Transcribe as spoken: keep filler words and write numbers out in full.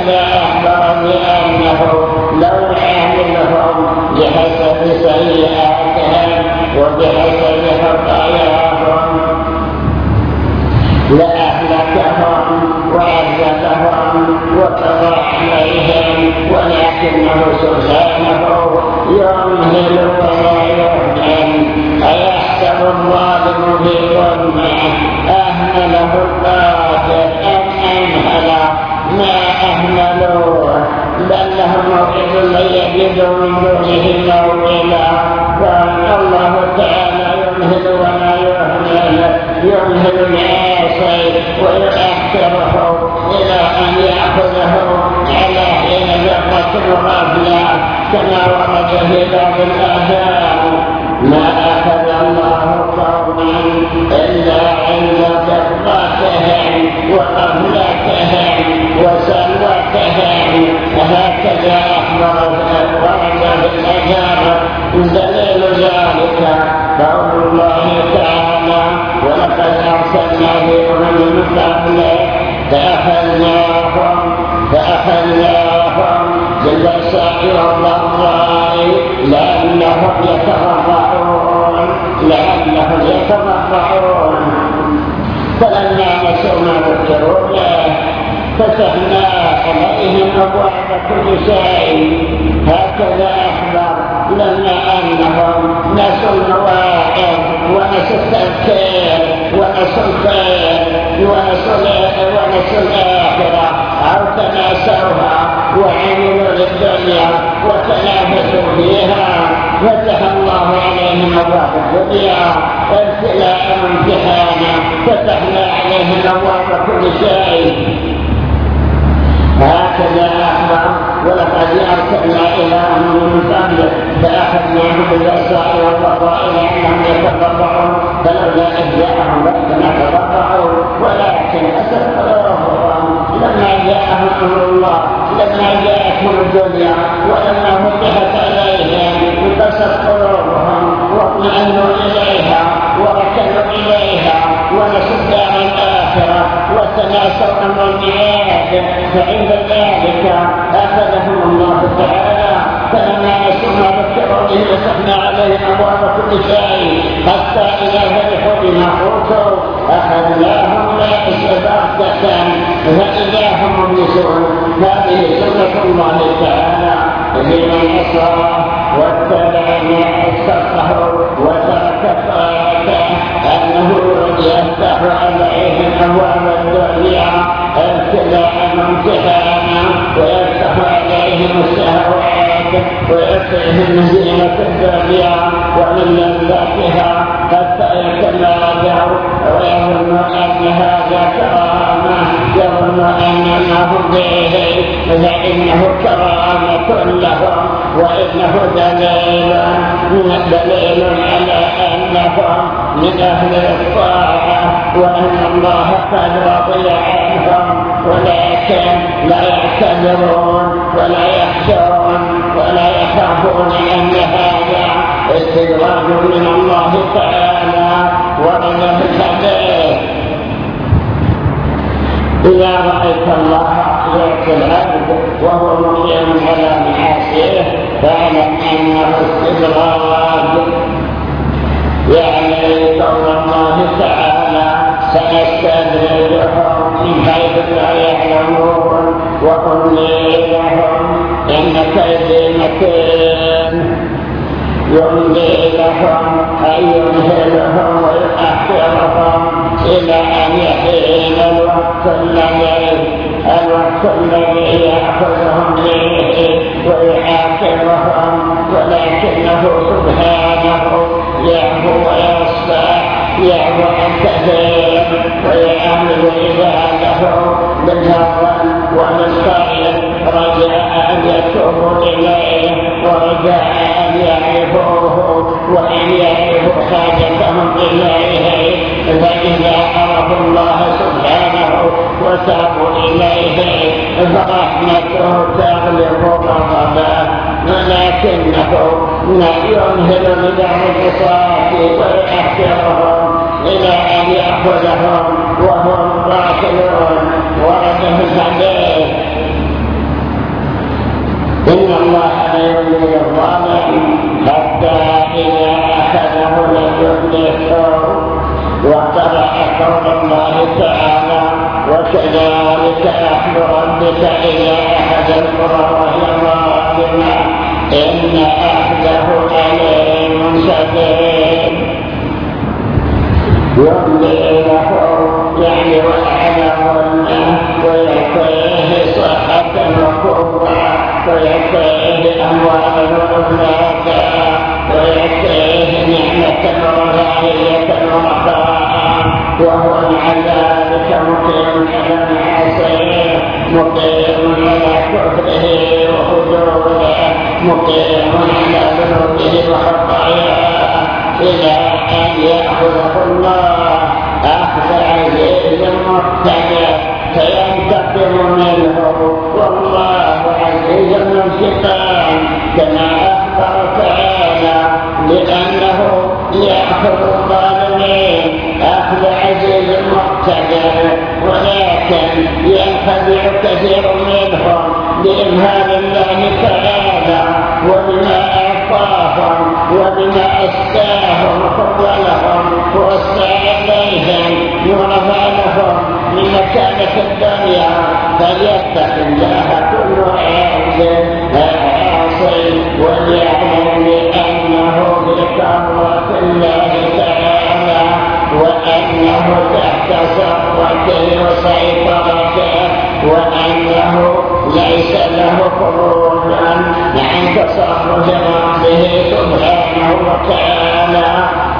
هكذا أخبر بأنه لو يعملهم بحسب سيئاتهم وبحسب خطاياهم لأهلكهم وعذبهم وقضى عليهم، ولكنه سبحانه يمهل ولا يهمل. أيحسب الظالم في ظلمه أهمله القادر أم أمهله؟ ما أهملوه، بل لهم موعد لن يجدوا من دونه موئلا. قال الله تعالى يمهل ولا يهمل، يمهل العاصي ويؤخره إلى أن يأخذه على حين ذرة غفلة، كما ورد في بعض الآثار: ما أخذ الله قوما إلا عند كثرتهم وغفلتهم وسلوتهم. هكذا أخبر ورد في الآثار. دليل ذلك قول الله تعالى: ولقد أرسلنا في أمم من قبلك فأخذناهم فأخذناهم بالبأساء والضراء لأنهم يتضرعون لأنهم يتضرعون فلما نسوا ما ذكروا به فتحنا عليهم أبواب كل شيء. هكذا أخبر لما أنهم نسوا المواعظ ونسوا التذكير ونسوا الخير ونسوا الآخرة أو تناسوها وعملوا للدنيا وتنافسوا فيها، فتح الله عليهم أبواب الدنيا ابتلاء وامتحانا، فتحنا عليهم أبواب كل شيء. هكذا أخبر: ولقد أرسلنا إلى أمم من قبلك فأخذناهم بالبأساء والضراء لأنهم يتضرعون فلولا إذ جاءهم بأسنا تضرعوا ولكن قست قلوبهم لما جاءهم أمر الله، لما جاءتهم الدنيا ولما فتحت عليهم قست قلوبهم واطمأنوا إليها وركنوا إليها ونسوا الدار الآخرة وتناسوا أمر المعاد، فعند ذلك أخذهم الله تعالى. فلما نسوا ما ذكروا به فتحنا عليهم أبواب كل شيء حتى إذا فرحوا بما أوتوا أخذناهم بغتة فإذا هم مبلسون. هذه سنة الله تعالى لمن عصى واتبع ما أسخطه وترك طاعته أنه يفتح عليهم أبواب الدنيا ابتلاء وامتحانا ويفتح عليهم الشهوات ويعطيهم زينة الدنيا ومن لذاتها حتى يتمادوا ويظن أن هذا كرامة، يظن أن ما هم به فإنه كرامة لهم وإنه دليل دليل على أنهم من أهل الطاعة وأن الله قد رضي عنهم، ولكن لا يعتذرون ولا يخشون ولا يخافون أن هذا استدراج من الله تعالى. ورد في الحديث: إذا رأيت الله يعطي العبد وهو مقيم على معاصيه فاعلم أنه استدراج، يعني قول الله تعالى: سنستدرجهم من حيث لا يعلمون وأملي لهم إن كيدي متين. يملي لهم أي يمهلهم ويؤخرهم إلى أن يحين الوقت الذي الوقت الذي يأخذهم به ويحاكمهم، ولكنه سبحانه يعفو ويصفح، يعفو عن كثير ويعامل عباده بالهوى وبالخير رجاء أن يتوبوا إليه ورجاء أن يعرفوه وأن يعرفوا حاجتهم إليه. فإذا عرفوا الله سبحانه وتابوا إليه فرحمته تغلب غضبه، ولكنه يمهل لبعض العصاة ويأخرهم إلى أن يأخذهم وهم باطلون. ورد في الحديث: الله لا يملك الظالم حتى إذا أخذه لم يفلحه. وقرأ قول الله تعالى وكذلك أخذ ربك إذا أخذ القرى وهي ظالمة إن أخذه أليم شديد. يملي له يعني ويعلمونه ويعطيه صحة وقوة ويعطيه أموالا وأولادا ويعطيه نعمة ورعاية ورخاء وهو مع ذلك مقيم على معاصيه مقيم على كفره وحدوده مقيم على ذنوبه وخطاياه إلى أن يأخذه الله أخذ عزيز مقتدر فينتقم منه والله عزيز منتقم كما أخبر تعالى لأنه يأخذ الظالمين أخذ عزيز مقتدر ولكن ينخدع كثير منهم بإمهال الله تعالى وبما أعطاهم وبما أساهم وفضلهم ووسع عليهم ورفع لهم من مكانة الدنيا فليتق الله كل عاصي وليعلم بأنه بقدرة الله تعالى وأنه تحت سطوته وسيطرته وأنه ليس له خروج عن تصرف ربه سبحانه وتعالى.